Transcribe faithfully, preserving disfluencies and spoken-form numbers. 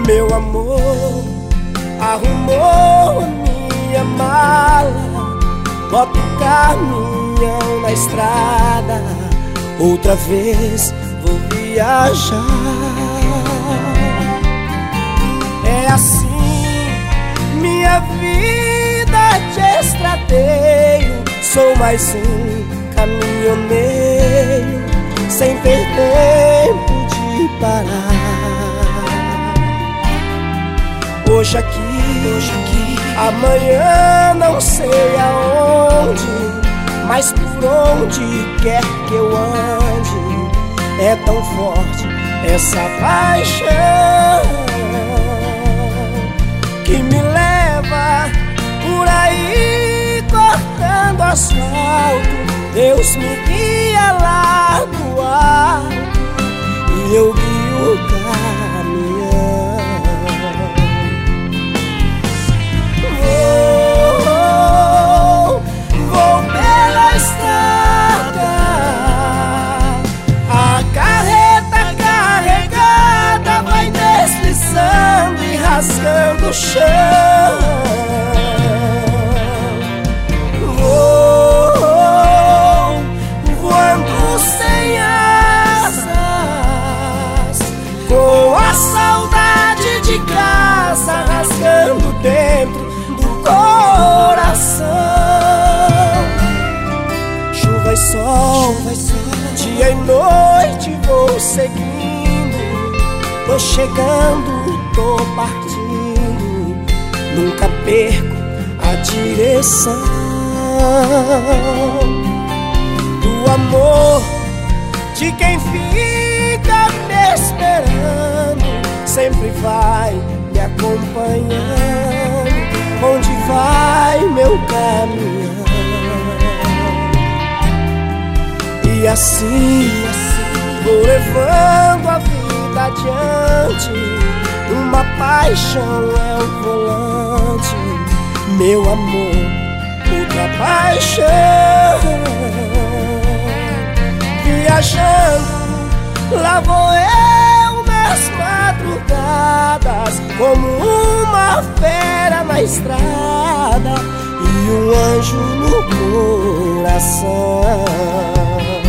Meu amor arrumou minha mala, bota o caminhão na estrada, outra vez vou viajar. É assim minha vida de estradeiro, sou mais um caminhoneiro, sem ter tempo de parar. Hoje aqui, hoje aqui, amanhã não sei aonde, mas por onde quer que eu ande, é tão forte essa paixão que me leva por aí cortando asfalto. Deus me guia lá do alto e eu guio o caminhão. Vou, vou pela estrada, a carreta carregada vai deslizando e rasgando o chão. Saudade de casa rasgando dentro do coração. Chuva e sol, chuva e sol, dia e noite vou seguindo, tô chegando, tô partindo, nunca perco a direção do amor de quem fica me esperando, sempre vai me acompanhando, onde vai meu caminhão. E assim, assim vou levando a vida adiante, uma paixão é o volante, meu amor, outra paixão. Viajando, lá vou eu nas madrugadas, como uma fera na estrada e um anjo no coração.